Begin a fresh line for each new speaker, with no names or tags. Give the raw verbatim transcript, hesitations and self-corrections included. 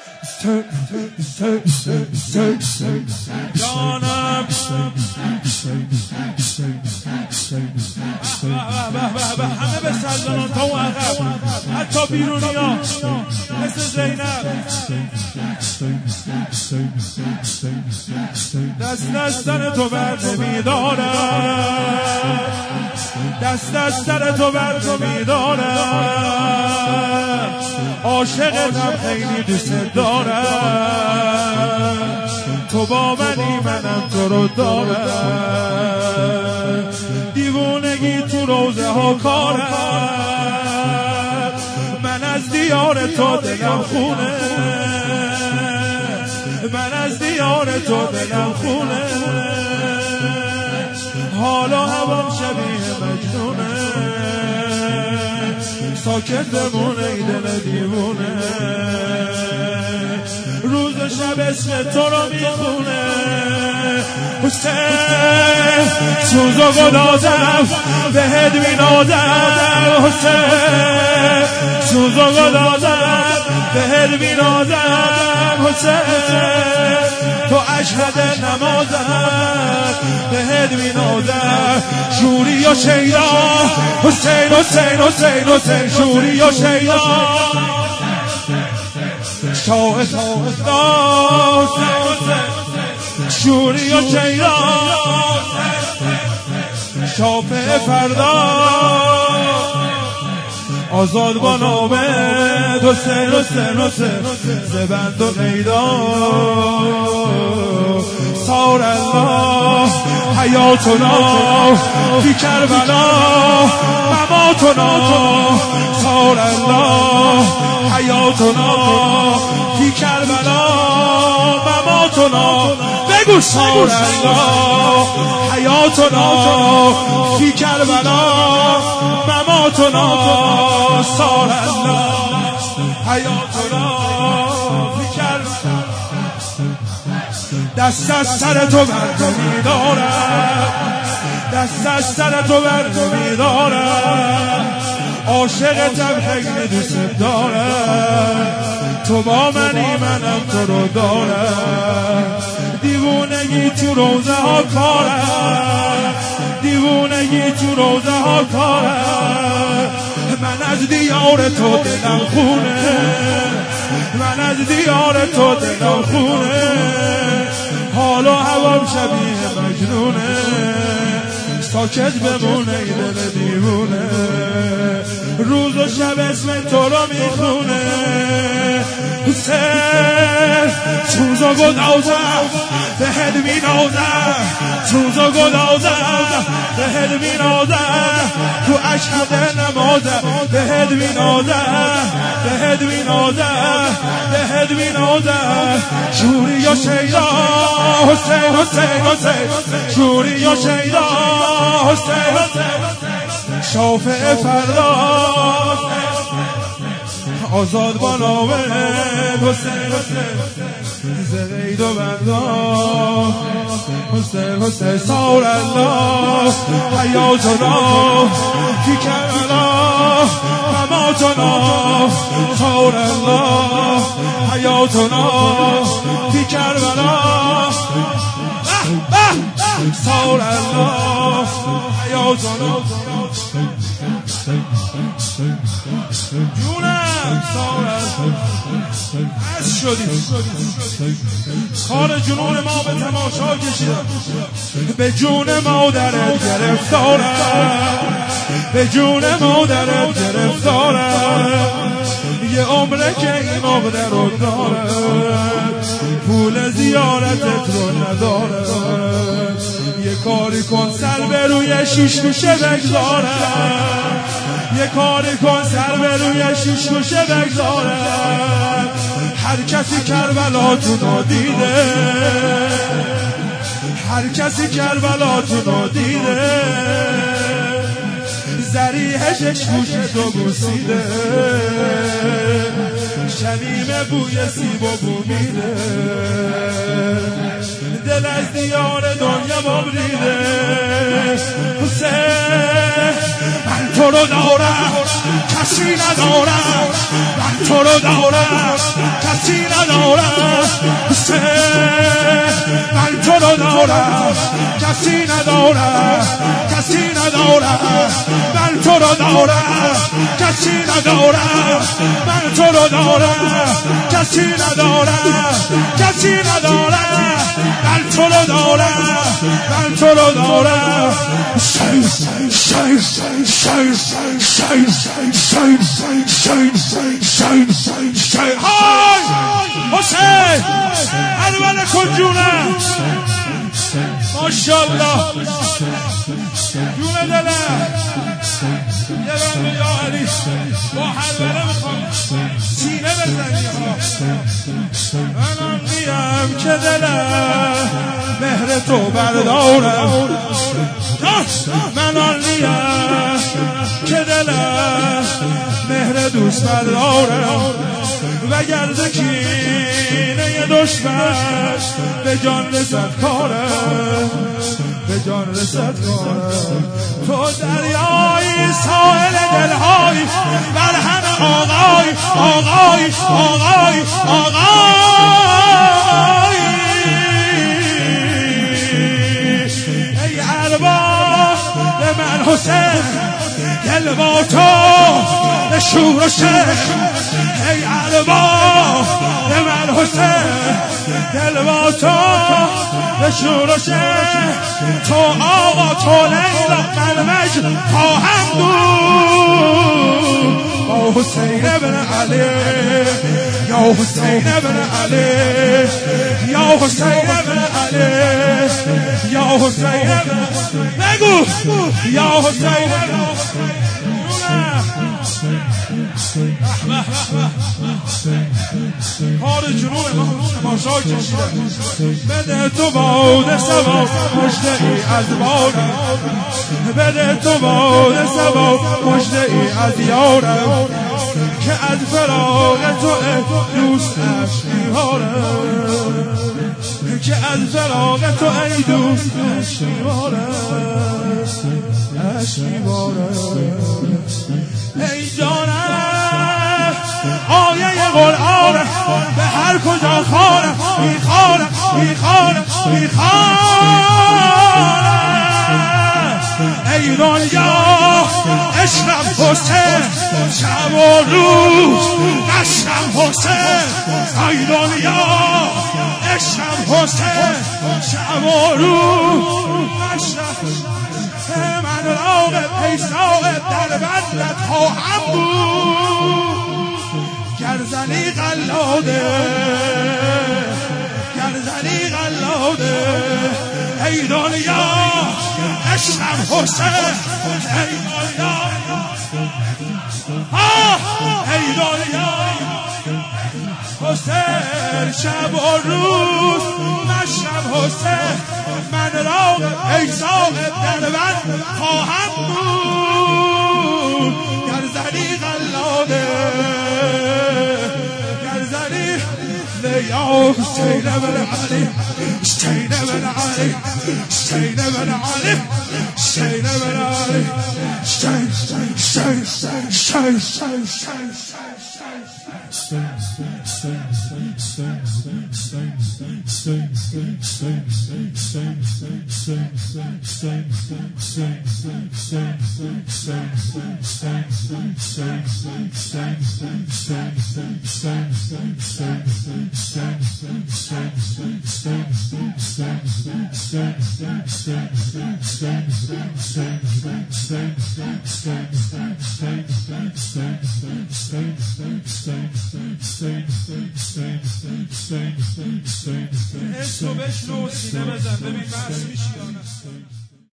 جانم همه به سلطنان تا و عقب، حتی بیرونی ها مثل زینب. دست از سر تو بر نمیدارم، دست از سر تو بر نمیدارم، عاشقتم خیلی دوست دارم، تو با منی منم تو رو دارم، دیوونگی تو روزه ها کارم، من از دیار تو دلم خونه، من از دیار تو دلم خونه، حالا هوام شبیه مجنونه، ساکت بمونه ای دل دیوونه، روز و شب اسم تو رو میخونه، حسین سوز و گدازم بهت مینازم، حسین سوز و گدازم بهت مینازم، حسین تو اشهد نمازم بهت مینازم، شوری و شیدا حسین حسین حسین حسین شوری و شیدا شاه حسین شوری و شیدا شافع فردا آزاد با نامد، حسین حسین حسین زبند و قیدا، سار الله حیاتنا فی کربلا مماتنا، سار الله حیاتنا فی کربلا مماتنا، بگو سار الله حیاتنا فی کربلا مماتنا، سار الله حیاتنا فی کربلا. دست از سر تو بر نمیدارم، دست از سر تو بر نمیدارم، عاشقتم خیلی دوست دارم، تو با منی منم تو رو دارم، دیوونگی تو روزه ها کارم، دیوونگی تو روزه ها کارم، من از دیار تو دلم خونه، من از دیار تو دلم خونه، حالا هوام شبیه مجنونه، ساکت بمونه ای دل دیوونه، روز و شب اسم تو رو میخونه، حسین سوز و گدازم بهت مینازم، سوز و گدازم بهت مینازم، تو اشهد نمازم بهت مینازم، بهت مینازم بهت مینازم، شوری و شیدا حسین حسین حسین شوری و شیدا حسین حسین شافع فردا آزاد با نامد، حسین حسین زغید و بردان، حسین حسین سار الله حیاتنا فی کربلا مماتنا، سار الله حیاتنا فی کربلا، سار الله حیاتنا جونم، سار از شدیم، کار جنون ما به تماشا کشیدم، به جون مادرت گرفتارم، به جون مادرت گرفتارم، یه عمره که این مادر رو دارم، پول زیارتت رو ندارم، یه کاری کن سر به روی شیش گوشه بگذارم، یه کاری کن سر به روی شیش گوشه بگذارم، هر کسی کربلاتونو دیده، هر کسی کربلاتونو دیده، زریحش گوشه تو بوسیده، شمیم بوی سیب و بو میده، دل از دیار دنیا ببریده، حسین من تو رو دارم کسی ندارم من تو رو دارم کسی ندارم من تو رو دارم کسی ندارم کسی ندارم من تو رو دارم کسی ندارم من تو رو دارم کسی ندارم کسی ندارم من تو رو دارم من تو رو دارم شاید شاید شاید شاید شاید شاید شاید شاید شاید های حسین الوله کن جونم ماشاءالله جون دلم یه رنگ یا علی با حلوله میخوام سینه بزنی ها من آنیم که دلم مهر تو بردارم من آنیم که دلم مهر دوست بردارم و گرد کینه دشمن به جان رسد کارم به جان رسد کارم تو دریایی ساحل دلهای بر همه آقای آقای آقای آقای ای ارباب به من حسین دل با تو به شور و شر ای ارباب به من حسین دل با تو به شور و شر تو آقا تو لیلا من مجد خواهم بود یا حسین ابن علی یا حسین ابن علی یا حسین ابن علی یا حسین ابن بگو یا حسین ابن کار جنوب ماشای کشیدم بده تو باد سبا مجده ای از بارم بده تو باد سبا مجده ای از یارم که از فراغ تو دوست اشکیارم که از فراغ تو ای دوست اشکیارم اشکیارم ای جانم آیه قرآن به هر کجا خانم میخوانم میخوانم میخوانم ای دنیا عشقم حسین شب و روز عشقم حسین ای دنیا عشقم حسین شب و روز عشقم من راغب ای صاحب در بندت خواهم بود گرزنی قلاده گرزنی قلاده ای دنیا عشقم حسین ای دنیا ای دنیا حسین شب و روز مشرب حسین من راغب ای صاحب در بند خواهم بود گرزنی قلاده گرزنی یا حسین بن علی حسین بن علی حسین بن علی حسین بن علی حسین حسین حسین اسمو بشنو سینه بزن ببین بحث میشی یا نه